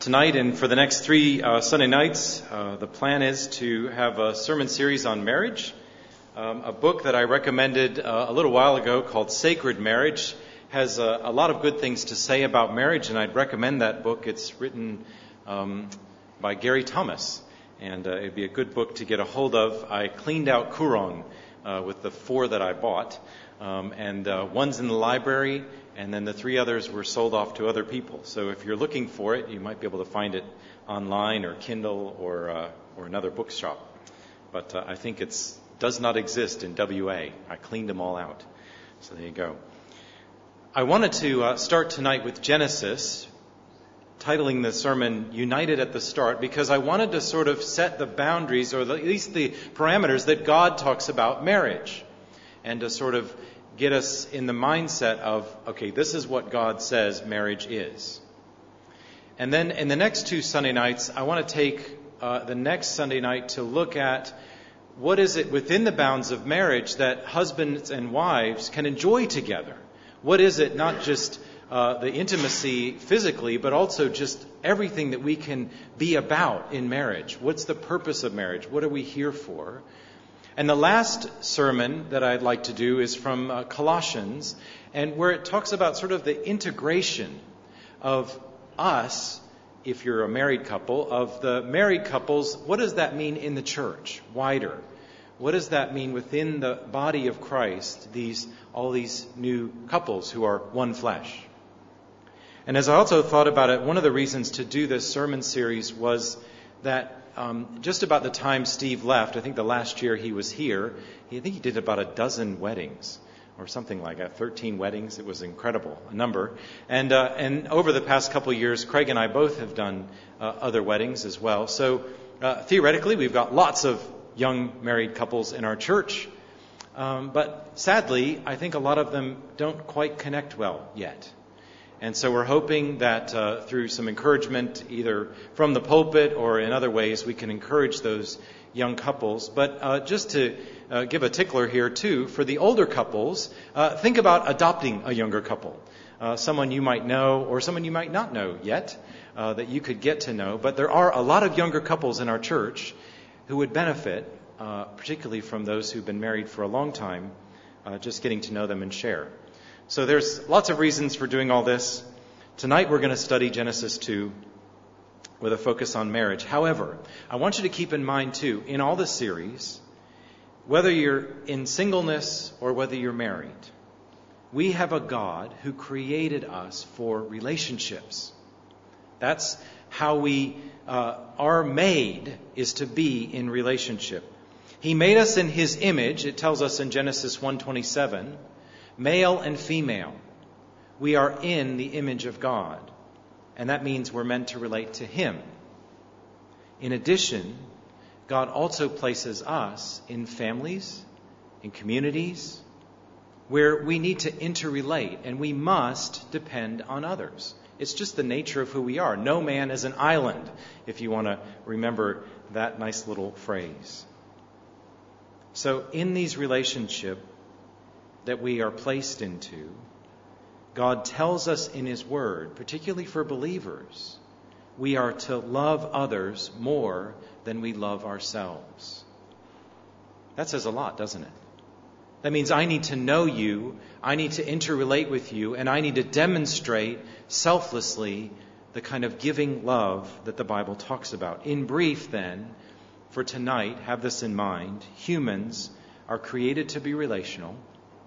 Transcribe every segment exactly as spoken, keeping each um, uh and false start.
Tonight and for the next three uh, Sunday nights, uh, the plan is to have a sermon series on marriage. Um, a book that I recommended uh, a little while ago called Sacred Marriage has a, a lot of good things to say about marriage, and I'd recommend that book. It's written um, by Gary Thomas, and uh, it'd be a good book to get a hold of. I cleaned out Kurong uh, with the four that I bought, um, and uh, one's in the library, and then the three others were sold off to other people. So if you're looking for it, you might be able to find it online or Kindle or uh, or another bookshop. But uh, I think it's does not exist in W A. I cleaned them all out. So there you go. I wanted to uh, start tonight with Genesis, titling the sermon United at the Start, because I wanted to sort of set the boundaries, or at least the parameters that God talks about marriage, and to sort of get us in the mindset of, okay, this is what God says marriage is. And then in the next two Sunday nights, I want to take uh, the next Sunday night to look at what is it within the bounds of marriage that husbands and wives can enjoy together. What is it, not just uh, the intimacy physically, but also just everything that we can be about in marriage? What's the purpose of marriage? What are we here for? And the last sermon that I'd like to do is from uh, Colossians, and where it talks about sort of the integration of us, if you're a married couple, of the married couples. What does that mean in the church? Wider. What does that mean within the body of Christ, these all these new couples who are one flesh? And as I also thought about it, one of the reasons to do this sermon series was that Um, just about the time Steve left, I think the last year he was here, he, I think he did about a dozen weddings or something like that, thirteen weddings. It was incredible, a number. And uh, and over the past couple of years, Craig and I both have done uh, other weddings as well. So uh, theoretically, we've got lots of young married couples in our church. Um, but sadly, I think a lot of them don't quite connect well yet. And so we're hoping that uh, through some encouragement, either from the pulpit or in other ways, we can encourage those young couples. But uh, just to uh, give a tickler here, too, for the older couples, uh, think about adopting a younger couple, uh, someone you might know or someone you might not know yet uh, that you could get to know. But there are a lot of younger couples in our church who would benefit, uh, particularly from those who've been married for a long time, uh, just getting to know them and share. So there's lots of reasons for doing all this. Tonight we're going to study Genesis two with a focus on marriage. However, I want you to keep in mind too, in all this series, whether you're in singleness or whether you're married, we have a God who created us for relationships. That's how we uh, are made, is to be in relationship. He made us in His image. It tells us in Genesis one twenty-seven, male and female, we are in the image of God. And that means we're meant to relate to Him. In addition, God also places us in families, in communities, where we need to interrelate and we must depend on others. It's just the nature of who we are. No man is an island, if you want to remember that nice little phrase. So in these relationships that we are placed into, God tells us in His Word, particularly for believers, we are to love others more than we love ourselves. That says a lot, doesn't it? That means I need to know you, I need to interrelate with you, and I need to demonstrate selflessly the kind of giving love that the Bible talks about. In brief, then, for tonight, have this in mind, humans are created to be relational.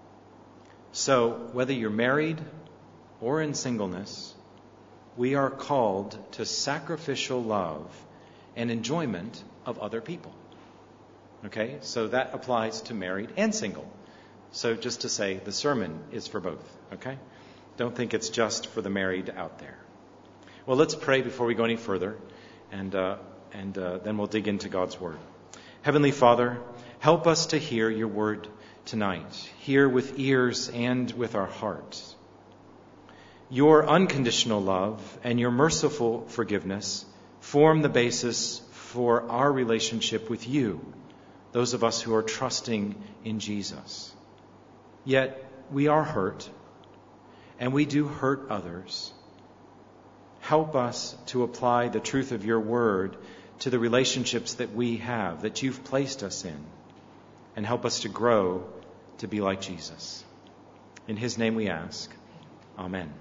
So, whether you're married or in singleness, we are called to sacrificial love and enjoyment of other people. Okay? So that applies to married and single. So just to say, the sermon is for both. Okay? Don't think it's just for the married out there. Well, let's pray before we go any further, and uh, and uh, then we'll dig into God's Word. Heavenly Father, help us to hear your Word tonight, hear with ears and with our hearts. Your unconditional love and your merciful forgiveness form the basis for our relationship with you, those of us who are trusting in Jesus. Yet we are hurt, and we do hurt others. help us to apply the truth of your word to the relationships that we have, that you've placed us in, and help us to grow to be like Jesus. In his name we ask. Amen.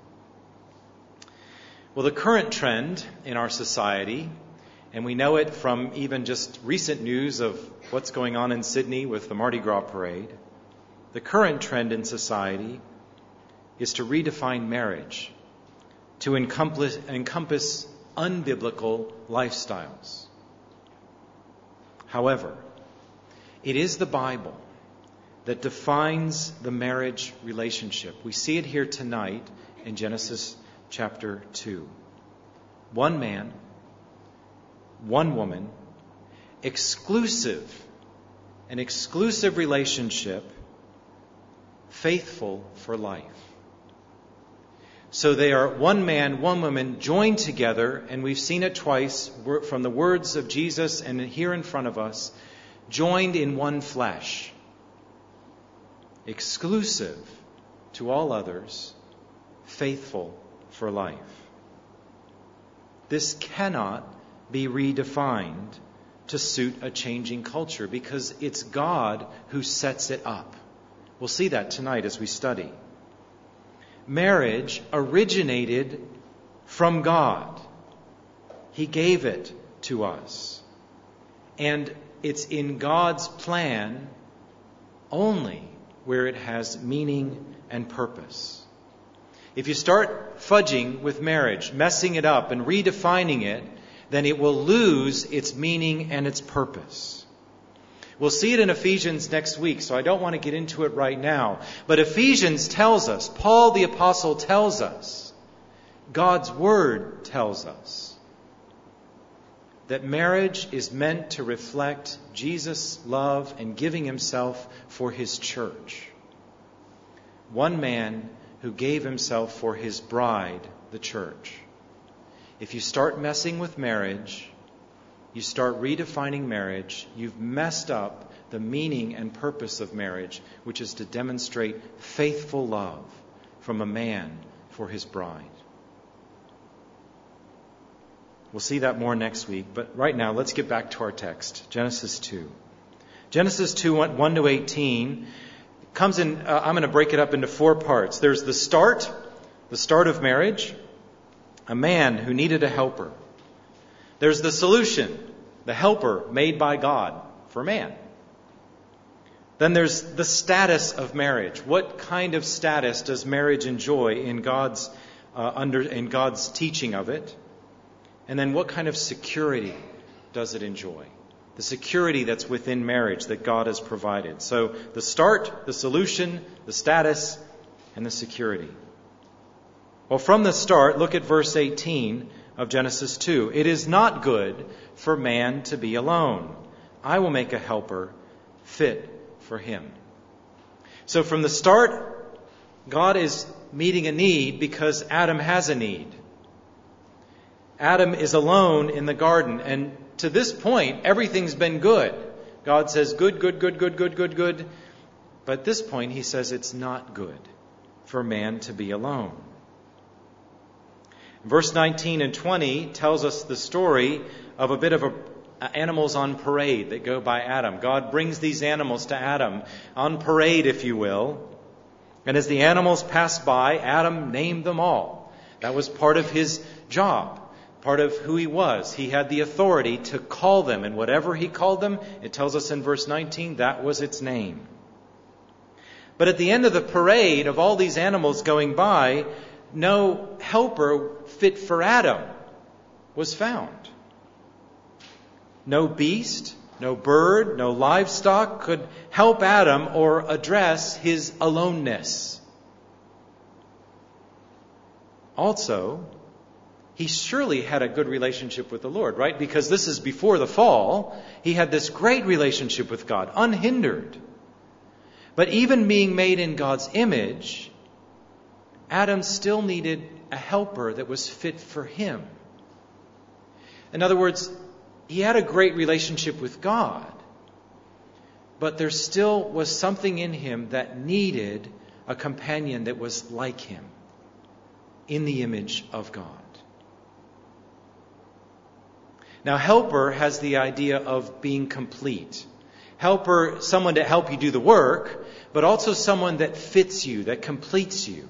Well, the current trend in our society, and we know it from even just recent news of what's going on in Sydney with the Mardi Gras parade, the current trend in society is to redefine marriage, to encompass, encompass unbiblical lifestyles. However, it is the Bible that defines the marriage relationship. We see it here tonight in Genesis chapter two. One man, one woman, exclusive, an exclusive relationship, faithful for life. So they are one man, one woman joined together, and we've seen it twice from the words of Jesus and here in front of us, joined in one flesh, exclusive to all others, faithful for life. This cannot be redefined to suit a changing culture because it's God who sets it up. We'll see that tonight as we study. Marriage originated from God. He gave it to us. And it's in God's plan only where it has meaning and purpose. If you start fudging with marriage, messing it up and redefining it, then it will lose its meaning and its purpose. We'll see it in Ephesians next week, so I don't want to get into it right now. But Ephesians tells us, Paul the Apostle tells us, God's Word tells us, that marriage is meant to reflect Jesus' love and giving himself for his church. One man who gave himself for his bride, the church. If you start messing with marriage, you start redefining marriage, you've messed up the meaning and purpose of marriage, which is to demonstrate faithful love from a man for his bride. We'll see that more next week, but right now let's get back to our text, Genesis two. Genesis two, one to eighteen comes in, uh, I'm going to break it up into four parts. There's the start, the start of marriage, a man who needed a helper. There's the solution, the helper made by God for man. Then there's the status of marriage. What kind of status does marriage enjoy in God's uh, under in God's teaching of it? And then what kind of security does it enjoy? The security that's within marriage that God has provided. So the start, the solution, the status, and the security. Well, from the start, look at verse eighteen of Genesis two. It is not good for man to be alone. I will make a helper fit for him. So from the start, God is meeting a need because Adam has a need. Adam is alone in the garden, and to this point, everything's been good. God says, good, good, good, good, good, good, good. But at this point, he says it's not good for man to be alone. Verse nineteen and twenty tells us the story of a bit of a, animals on parade that go by Adam. God brings these animals to Adam on parade, if you will. And as the animals passed by, Adam named them all. That was part of his job, part of who he was. He had the authority to call them, and whatever he called them, it tells us in verse nineteen, that was its name. But at the end of the parade of all these animals going by, no helper fit for Adam was found. No beast, no bird, no livestock could help Adam or address his aloneness. Also, he surely had a good relationship with the Lord, right? Because this is before the fall. He had this great relationship with God, unhindered. But even being made in God's image, Adam still needed a helper that was fit for him. In other words, he had a great relationship with God, but there still was something in him that needed a companion that was like him, in the image of God. Now, helper has the idea of being complete. Helper, someone to help you do the work, but also someone that fits you, that completes you.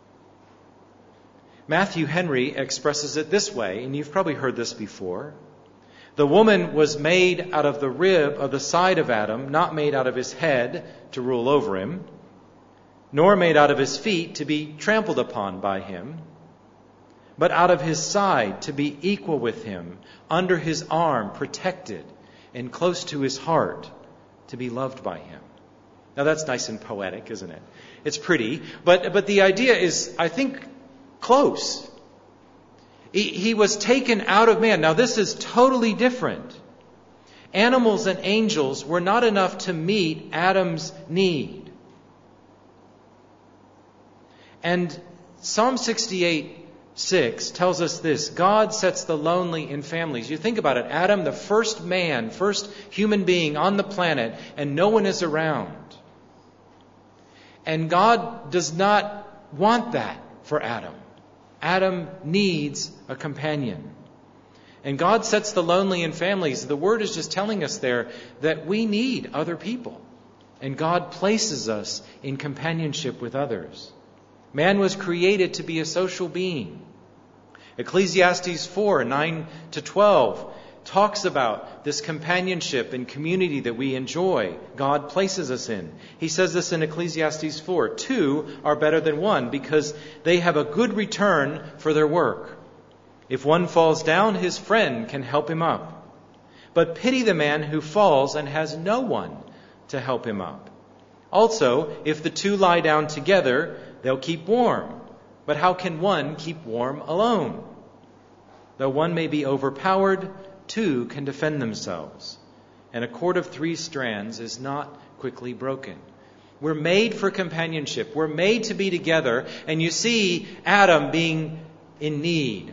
Matthew Henry expresses it this way, and you've probably heard this before. The woman was made out of the rib of the side of Adam, not made out of his head to rule over him, nor made out of his feet to be trampled upon by him, but out of his side to be equal with him, under his arm, protected, and close to his heart, to be loved by him. Now that's nice and poetic, isn't it? It's pretty, but but the idea is, I think, close. He, he was taken out of man. Now this is totally different. Animals and angels were not enough to meet Adam's need. And Psalm sixty-eight six tells us this: God sets the lonely in families. You think about it. Adam, the first man, first human being on the planet, and no one is around. And God does not want that for Adam. Adam needs a companion. And God sets the lonely in families. The word is just telling us there that we need other people. And God places us in companionship with others. Man was created to be a social being. Ecclesiastes four, nine to twelve talks about this companionship and community that we enjoy. God places us in. He says this in Ecclesiastes four. Two are better than one because they have a good return for their work. If one falls down, his friend can help him up. But pity the man who falls and has no one to help him up. Also, if the two lie down together, they'll keep warm. But how can one keep warm alone? Though one may be overpowered, two can defend themselves. And a cord of three strands is not quickly broken. We're made for companionship. We're made to be together. And you see Adam being in need.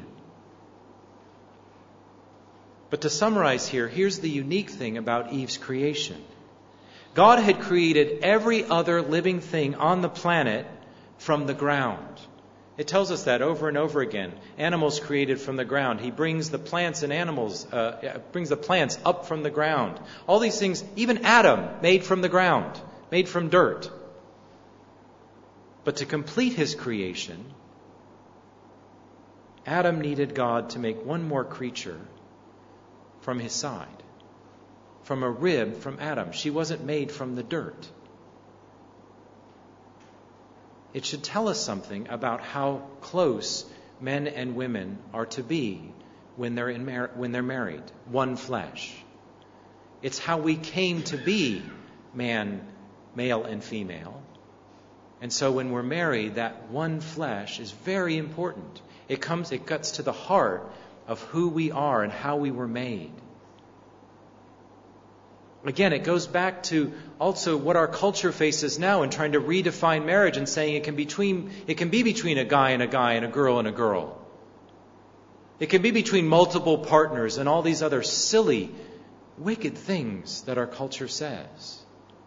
But to summarize here, here's the unique thing about Eve's creation. God had created every other living thing on the planet from the ground. It tells us that over and over again. Animals created from the ground. He brings the plants and animals, uh, brings the plants up from the ground. All these things, even Adam, made from the ground, made from dirt. But to complete his creation, Adam needed God to make one more creature from his side, from a rib from Adam. She wasn't made from the dirt. It should tell us something about how close men and women are to be when they're in mar- when they're married, one flesh. It's how we came to be man, male and female. And so when we're married, that one flesh is very important. It comes, it gets to the heart of who we are and how we were made. Again, it goes back to also what our culture faces now in trying to redefine marriage and saying it can between it can be between a guy and a guy and a girl and a girl. It can be between multiple partners and all these other silly, wicked things that our culture says.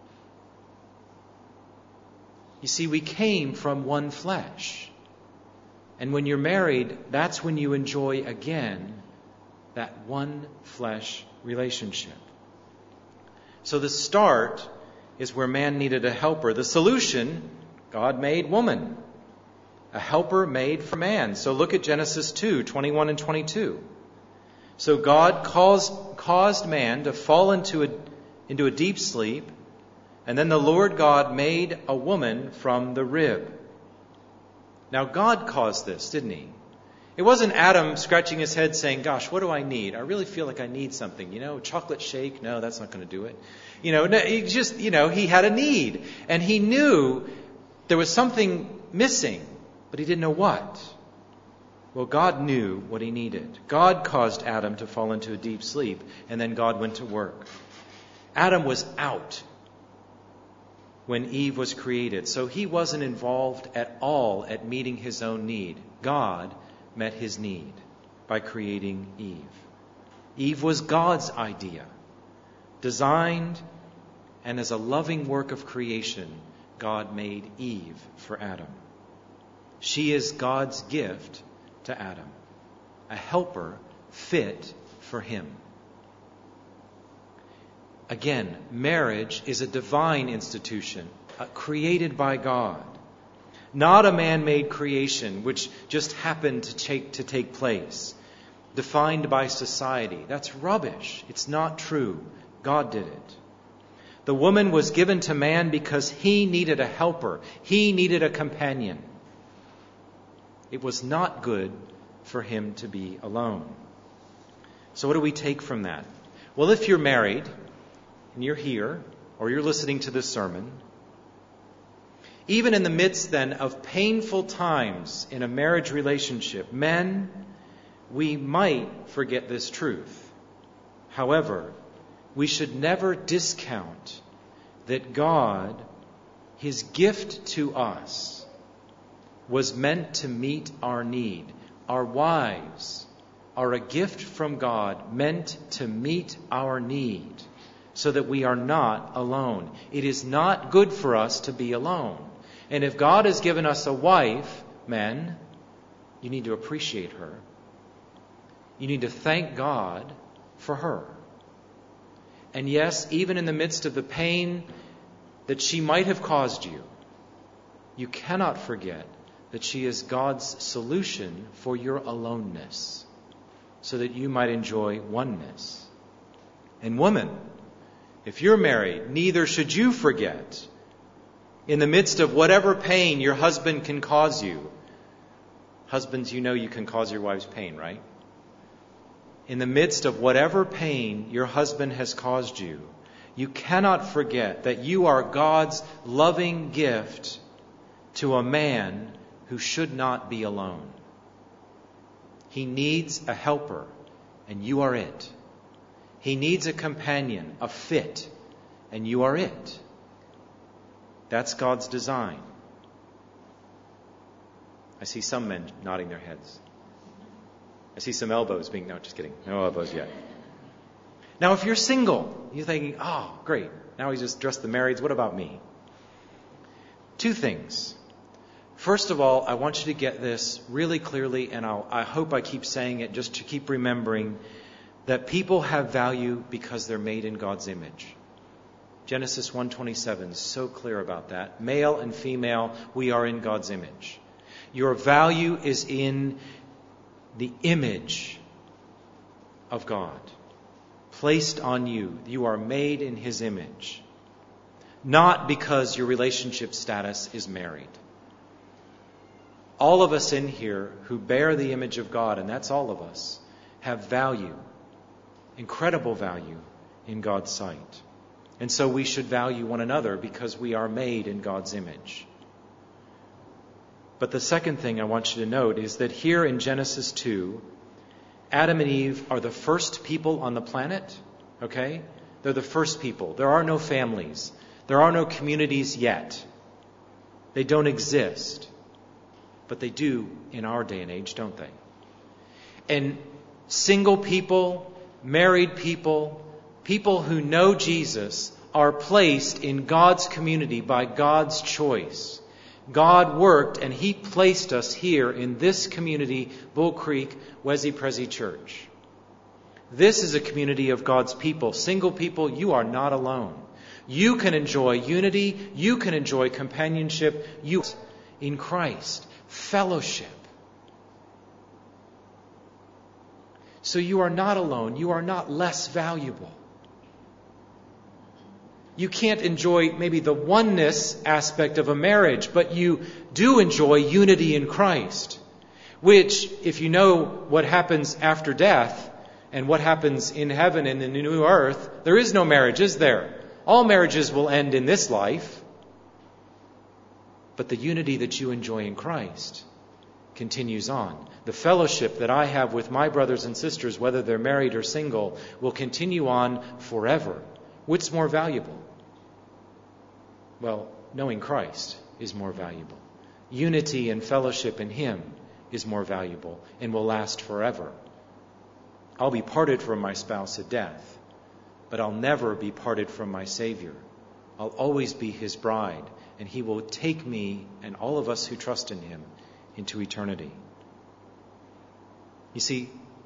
You see, we came from one flesh. And when you're married, that's when you enjoy again that one flesh relationship. So the start is where man needed a helper. The solution, God made woman. A helper made for man. So look at Genesis two, twenty-one and twenty-two. So God caused, caused man to fall into a, into a deep sleep, and then the Lord God made a woman from the rib. Now God caused this, didn't he? It wasn't Adam scratching his head saying, gosh, what do I need? I really feel like I need something. You know, chocolate shake? No, that's not going to do it. You know, he just, you know, he had a need. And he knew there was something missing, but he didn't know what. Well, God knew what he needed. God caused Adam to fall into a deep sleep, and then God went to work. Adam was out when Eve was created, so he wasn't involved at all at meeting his own need. God met his need by creating Eve. Eve was God's idea, designed, and as a loving work of creation, God made Eve for Adam. She is God's gift to Adam, a helper fit for him. Again, marriage is a divine institution, uh, created by God. Not a man-made creation which just happened to take, to take place, defined by society. That's rubbish. It's not true. God did it. The woman was given to man because he needed a helper. He needed a companion. It was not good for him to be alone. So what do we take from that? Well, if you're married and you're here, or you're listening to this sermon, even in the midst then of painful times in a marriage relationship, men, we might forget this truth. However, we should never discount that God, his gift to us, was meant to meet our need. Our wives are a gift from God meant to meet our need so that we are not alone. It is not good for us to be alone. And if God has given us a wife, men, you need to appreciate her. You need to thank God for her. And yes, even in the midst of the pain that she might have caused you, you cannot forget that she is God's solution for your aloneness, so that you might enjoy oneness. And woman, if you're married, neither should you forget, in the midst of whatever pain your husband can cause you. Husbands, you know you can cause your wives pain, right? In the midst of whatever pain your husband has caused you, you cannot forget that you are God's loving gift to a man who should not be alone. He needs a helper, and you are it. He needs a companion, a fit, and you are it. That's God's design. I see some men nodding their heads. I see some elbows being, no, just kidding. No elbows yet. Now, if you're single, you're thinking, oh, great. Now he's just addressed the marrieds. What about me? Two things. First of all, I want you to get this really clearly, and I'll, I hope I keep saying it just to keep remembering that people have value because they're made in God's image. Genesis one twenty-seven is so clear about that. Male and female, we are in God's image. Your value is in the image of God placed on you. You are made in his image. Not because your relationship status is married. All of us in here who bear the image of God, and that's all of us, have value, incredible value in God's sight. And so we should value one another because we are made in God's image. But the second thing I want you to note is that here in Genesis two, Adam and Eve are the first people on the planet, okay? They're the first people. There are no families. There are no communities yet. They don't exist. But they do in our day and age, don't they? And single people, married people, people who know Jesus are placed in God's community by God's choice. God worked and he placed us here in this community, Bull Creek, Wesley Prezi Church. This is a community of God's people. Single people, you are not alone. You can enjoy unity. You can enjoy companionship. You in Christ. Fellowship. So you are not alone. You are not less valuable. You can't enjoy maybe the oneness aspect of a marriage, but you do enjoy unity in Christ, which, if you know what happens after death and what happens in heaven and in the new earth, there is no marriage, is there? All marriages will end in this life. But the unity that you enjoy in Christ continues on. The fellowship that I have with my brothers and sisters, whether they're married or single, will continue on forever. What's more valuable? Well, knowing Christ is more valuable. Unity and fellowship in him is more valuable and will last forever. I'll be parted from my spouse at death, but I'll never be parted from my Savior. I'll always be his bride, and he will take me and all of us who trust in him into eternity. You see,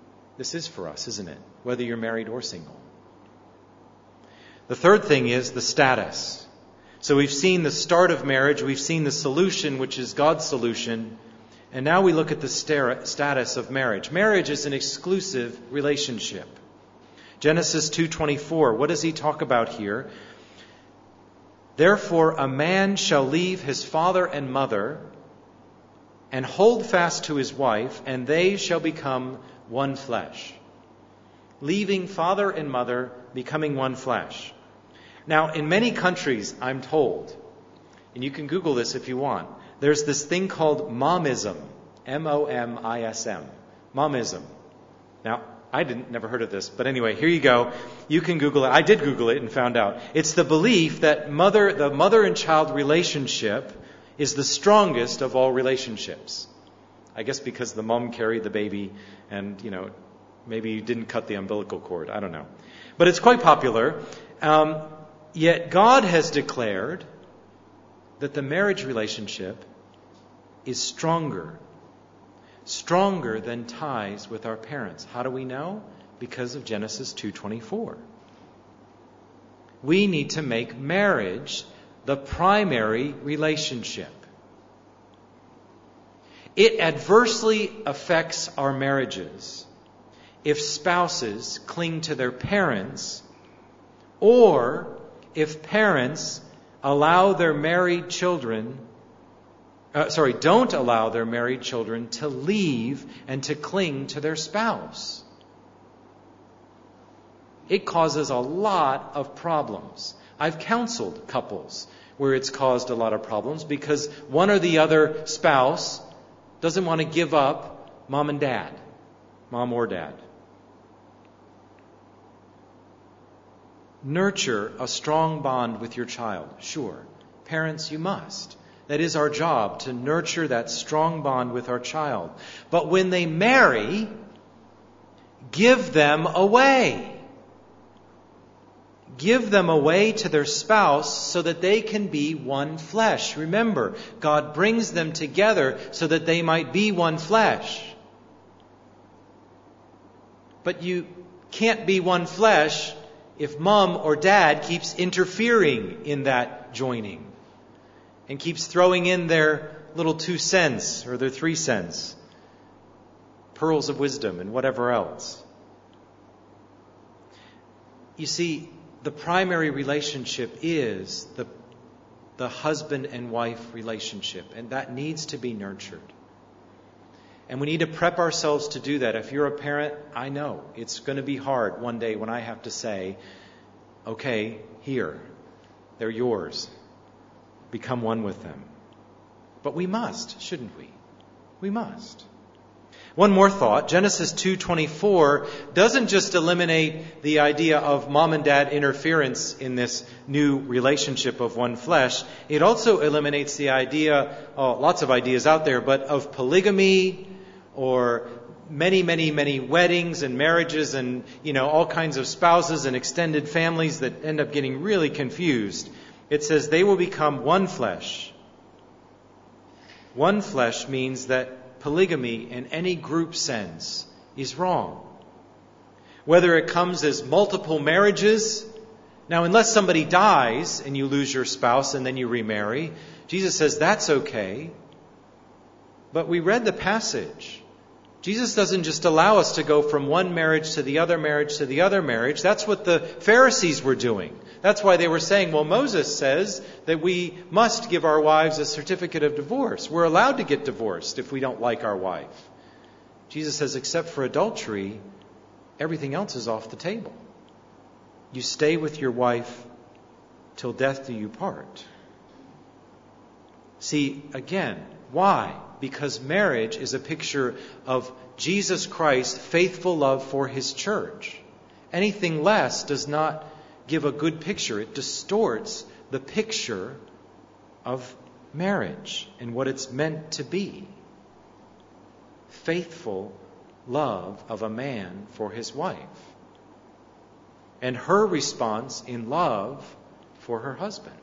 This is for us, isn't it? Whether you're married or single. The third thing is the status. So we've seen the start of marriage. We've seen the solution, which is God's solution. And now we look at the status of marriage. Marriage is an exclusive relationship. Genesis two twenty-four, what does he talk about here? Therefore, a man shall leave his father and mother and hold fast to his wife, and they shall become one flesh. Leaving father and mother, becoming one flesh. Now, in many countries, I'm told, and you can Google this if you want, there's this thing called momism. M O M I S M. Momism. Now, I didn't, never heard of this, but anyway, here you go. You can Google it. I did Google it and found out. It's the belief that mother, the mother and child relationship is the strongest of all relationships. I guess because the mom carried the baby and, you know, maybe you didn't cut the umbilical cord. I don't know. But it's quite popular. Um, yet God has declared that the marriage relationship is stronger. Stronger than ties with our parents. How do we know? Because of Genesis two twenty-four. We need to make marriage the primary relationship. It adversely affects our marriages if spouses cling to their parents, or if parents allow their married children Uh, sorry, don't allow their married children to leave and to cling to their spouse. It causes a lot of problems. I've counseled couples where it's caused a lot of problems because one or the other spouse doesn't want to give up mom and dad, mom or dad. Nurture a strong bond with your child. Sure, parents, you must. That is our job, to nurture that strong bond with our child. But when they marry, give them away. Give them away to their spouse so that they can be one flesh. Remember, God brings them together so that they might be one flesh. But you can't be one flesh if mom or dad keeps interfering in that joining. And keeps throwing in their little two cents or their three cents, pearls of wisdom and whatever else. You see, the primary relationship is the, the husband and wife relationship, and that needs to be nurtured. And we need to prep ourselves to do that. If you're a parent, I know it's going to be hard one day when I have to say, okay, here, they're yours. Become one with them. But we must, shouldn't we? We must. One more thought. Genesis two twenty-four doesn't just eliminate the idea of mom and dad interference in this new relationship of one flesh. It also eliminates the idea, oh, lots of ideas out there, but of polygamy or many, many, many weddings and marriages and, you know, all kinds of spouses and extended families that end up getting really confused. It says they will become one flesh. One flesh means that polygamy in any group sense is wrong. Whether it comes as multiple marriages. Now, unless somebody dies and you lose your spouse and then you remarry, Jesus says that's okay. But we read the passage. Jesus doesn't just allow us to go from one marriage to the other marriage to the other marriage. That's what the Pharisees were doing. That's why they were saying, well, Moses says that we must give our wives a certificate of divorce. We're allowed to get divorced if we don't like our wife. Jesus says, except for adultery, everything else is off the table. You stay with your wife till death do you part. See, again, why? Because marriage is a picture of Jesus Christ's faithful love for His church. Anything less does not give a good picture. It distorts the picture of marriage and what it's meant to be. Faithful love of a man for his wife. And her response in love for her husband.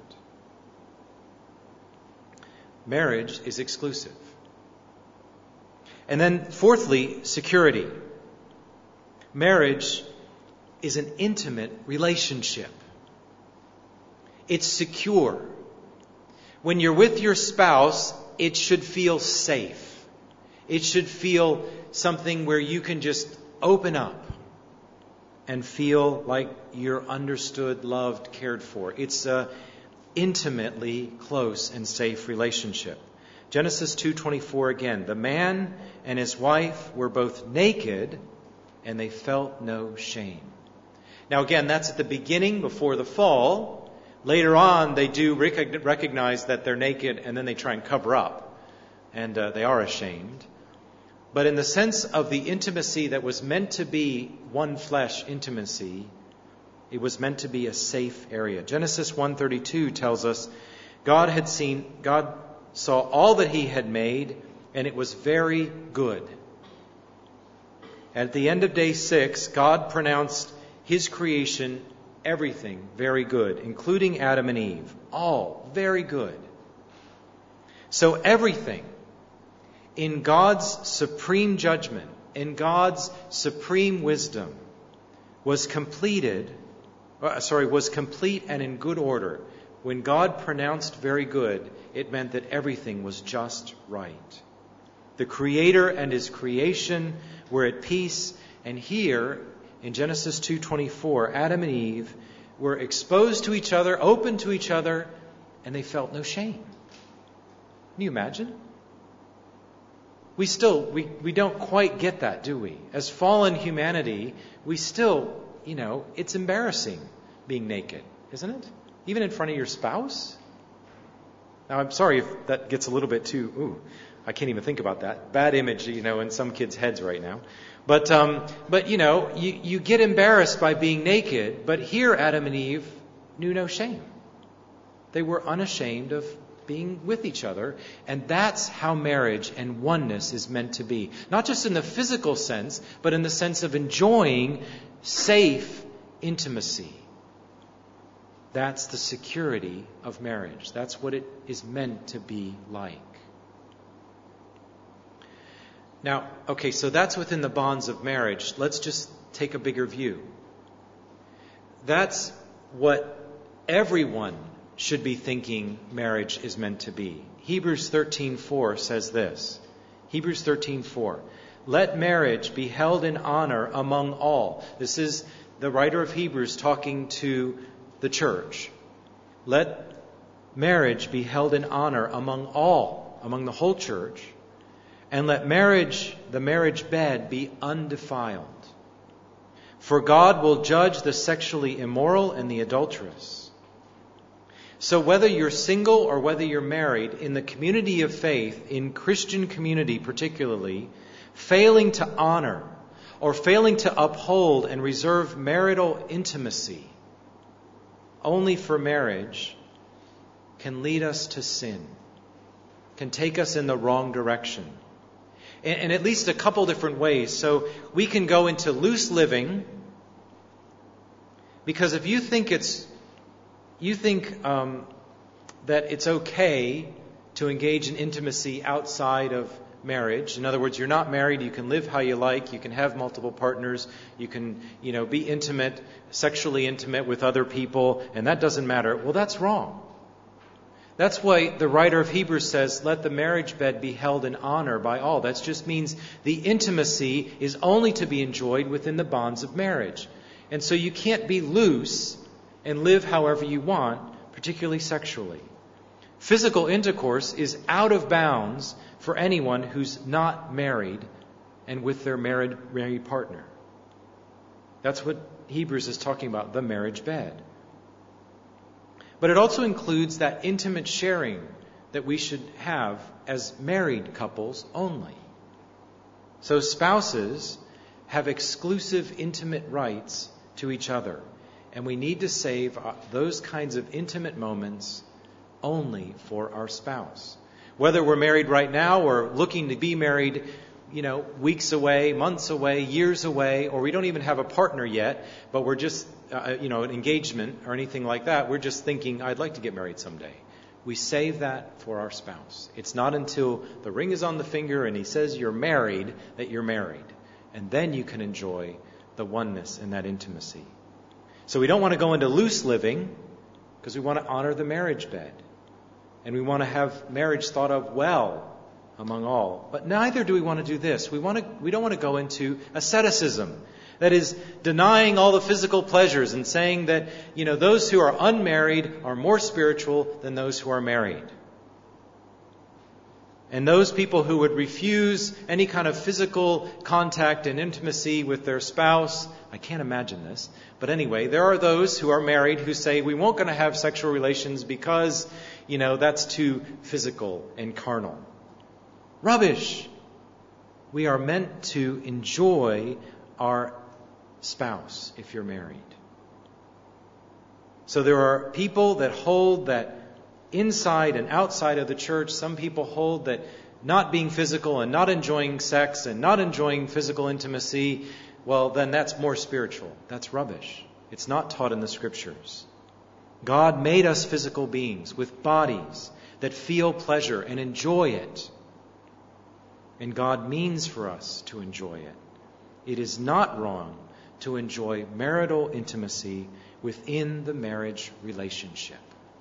Marriage is exclusive. And then fourthly, security. Marriage is an intimate relationship. It's secure. When you're with your spouse, it should feel safe. It should feel something where you can just open up and feel like you're understood, loved, cared for. It's a intimately close and safe relationship. Genesis two twenty-four again. The man and his wife were both naked and they felt no shame. Now again, that's at the beginning before the fall. Later on, they do recognize that they're naked and then they try and cover up. And uh, they are ashamed. But in the sense of the intimacy that was meant to be one flesh intimacy, it was meant to be a safe area. Genesis one thirty-two tells us God had seen, God saw all that he had made, and it was very good. At the end of day six, God pronounced his creation, everything, very good, including Adam and Eve. All very good. So everything in God's supreme judgment, in God's supreme wisdom, was completed, uh, sorry, was complete and in good order. When God pronounced very good, it meant that everything was just right. The Creator and his creation were at peace, and here in Genesis two twenty-four, Adam and Eve were exposed to each other, open to each other, and they felt no shame. Can you imagine? We still, we, we don't quite get that, do we? As fallen humanity, we still, you know, it's embarrassing being naked, isn't it? Even in front of your spouse? Now, I'm sorry if that gets a little bit too, ooh, I can't even think about that. Bad image, you know, in some kids' heads right now. But, um, but you know, you, you get embarrassed by being naked, but here Adam and Eve knew no shame. They were unashamed of being with each other, and that's how marriage and oneness is meant to be. Not just in the physical sense, but in the sense of enjoying safe intimacy. That's the security of marriage. That's what it is meant to be like. Now, okay, so that's within the bonds of marriage. Let's just take a bigger view. That's what everyone should be thinking marriage is meant to be. Hebrews thirteen four says this. Hebrews thirteen four. Let marriage be held in honor among all. This is the writer of Hebrews talking to the church. Let marriage be held in honor among all, among the whole church. And let marriage, the marriage bed, be undefiled. For God will judge the sexually immoral and the adulterous. So whether you're single or whether you're married, in the community of faith, in Christian community particularly, failing to honor or failing to uphold and reserve marital intimacy only for marriage can lead us to sin, can take us in the wrong direction. In at least a couple different ways. So we can go into loose living, because if you think it's, you think um, that it's okay to engage in intimacy outside of marriage. In other words, you're not married, you can live how you like, you can have multiple partners, you can, you know, be intimate, sexually intimate with other people, and that doesn't matter. Well, that's wrong. That's why the writer of Hebrews says, let the marriage bed be held in honor by all. That just means the intimacy is only to be enjoyed within the bonds of marriage. And so you can't be loose and live however you want, particularly sexually. Physical intercourse is out of bounds for anyone who's not married and with their married, married partner. That's what Hebrews is talking about, the marriage bed. But it also includes that intimate sharing that we should have as married couples only. So spouses have exclusive intimate rights to each other. And we need to save those kinds of intimate moments only for our spouse. Whether we're married right now or looking to be married, you know, weeks away, months away, years away, or we don't even have a partner yet, but we're just, uh, you know, an engagement or anything like that. We're just thinking, I'd like to get married someday. We save that for our spouse. It's not until the ring is on the finger and he says you're married that you're married. And then you can enjoy the oneness and that intimacy. So we don't want to go into loose living because we want to honor the marriage bed. And we want to have marriage thought of well among all. But neither do we want to do this. We want to, we don't want to go into asceticism. That is, denying all the physical pleasures and saying that, you know, those who are unmarried are more spiritual than those who are married. And those people who would refuse any kind of physical contact and intimacy with their spouse, I can't imagine this, but anyway, there are those who are married who say we won't going to have sexual relations because, you know, that's too physical and carnal. Rubbish! We are meant to enjoy our spouse if you're married. So there are people that hold that inside and outside of the church. Some people hold that not being physical and not enjoying sex and not enjoying physical intimacy, well, then that's more spiritual. That's rubbish. It's not taught in the Scriptures. God made us physical beings with bodies that feel pleasure and enjoy it. And God means for us to enjoy it. It is not wrong to enjoy marital intimacy within the marriage relationship.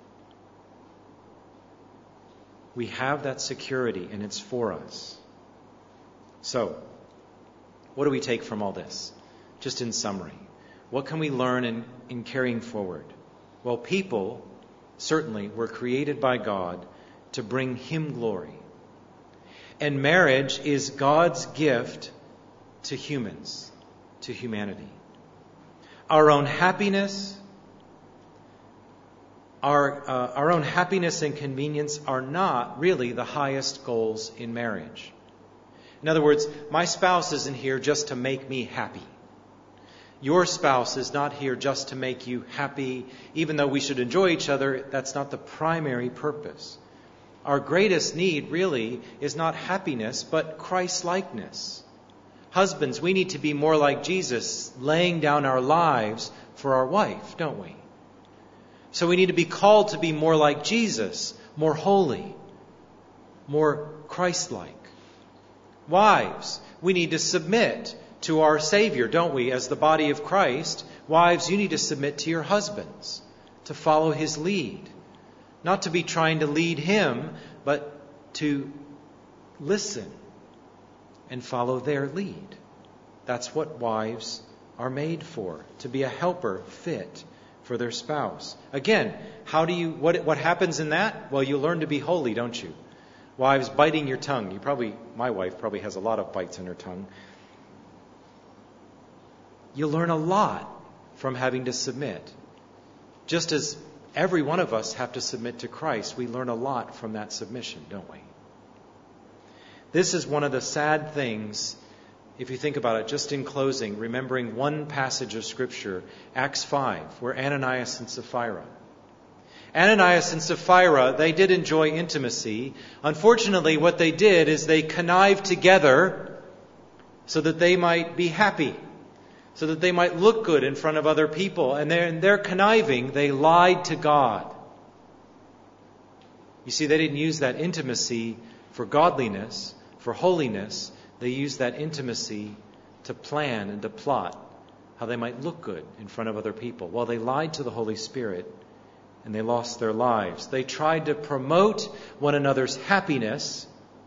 We have that security, and it's for us. So, what do we take from all this? Just in summary, what can we learn in, in carrying forward? Well, people certainly were created by God to bring Him glory. And marriage is God's gift to humans, to humanity. Our own happiness, Our, uh, our own happiness and convenience are not really the highest goals in marriage. In other words, my spouse isn't here just to make me happy. Your spouse is not here just to make you happy. Even though we should enjoy each other, that's not the primary purpose. Our greatest need really is not happiness, but Christ-likeness. Husbands, we need to be more like Jesus, laying down our lives for our wife, don't we? So we need to be called to be more like Jesus, more holy, more Christ-like. Wives, we need to submit to our Savior, don't we? As the body of Christ, wives, you need to submit to your husbands, to follow His lead. Not to be trying to lead Him, but to listen and follow their lead. That's what wives are made for, to be a helper fit for their spouse. Again, how do you, what, what happens in that? Well, you learn to be holy, don't you? Wives, biting your tongue. You probably, my wife probably has a lot of bites in her tongue. You learn a lot from having to submit. Just as every one of us have to submit to Christ, we learn a lot from that submission, don't we? This is one of the sad things, if you think about it, just in closing, remembering one passage of Scripture, Acts five, where Ananias and Sapphira. Ananias and Sapphira, they did enjoy intimacy. Unfortunately, what they did is they connived together so that they might be happy, so that they might look good in front of other people. And in their conniving, they lied to God. You see, they didn't use that intimacy for godliness, for holiness. They used that intimacy to plan and to plot how they might look good in front of other people. Well, they lied to the Holy Spirit and they lost their lives. They tried to promote one another's happiness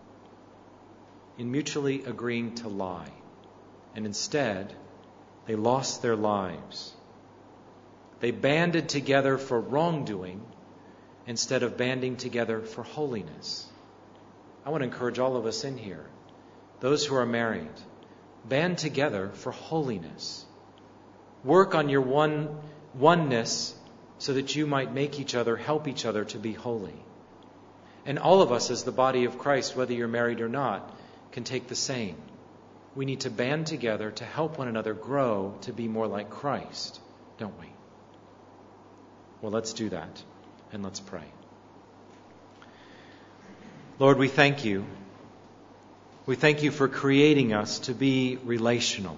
in mutually agreeing to lie. And instead, they lost their lives. They banded together for wrongdoing instead of banding together for holiness. I want to encourage all of us in here, those who are married, band together for holiness. Work on your one oneness so that you might make each other, help each other to be holy. And all of us as the body of Christ, whether you're married or not, can take the same. We need to band together to help one another grow to be more like Christ, don't we? Well, let's do that, and let's pray. Lord, we thank you. We thank you for creating us to be relational.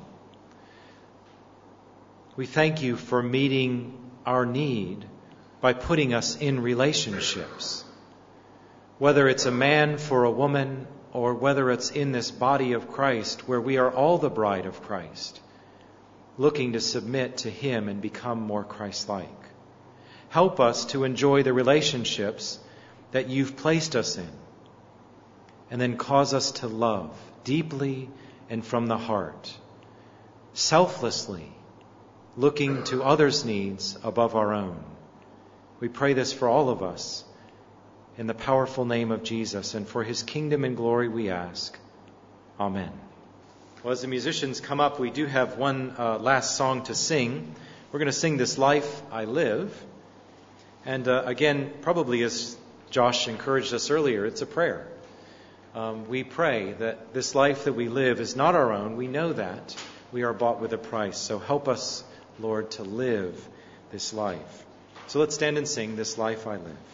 We thank you for meeting our need by putting us in relationships. Whether it's a man for a woman, or whether it's in this body of Christ where we are all the bride of Christ. looking to submit to Him and become more Christ-like. Help us to enjoy the relationships that You've placed us in, and then cause us to love deeply and from the heart, selflessly, looking to others' needs above our own. We pray this for all of us in the powerful name of Jesus, and for His kingdom and glory we ask. Amen. Well, as the musicians come up, we do have one uh, last song to sing. We're going to sing This Life I Live. And uh, again, probably as Josh encouraged us earlier, it's a prayer. Um, we pray that this life that we live is not our own. We know that. We are bought with a price. So help us, Lord, to live this life. So let's stand and sing This Life I Live.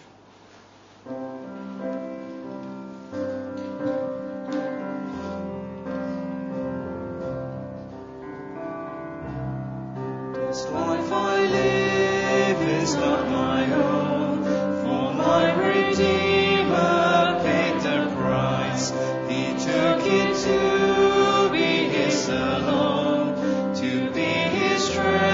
This life I live is not my own, for my Redeemer paid the price. He took it to be His alone, to be His strength.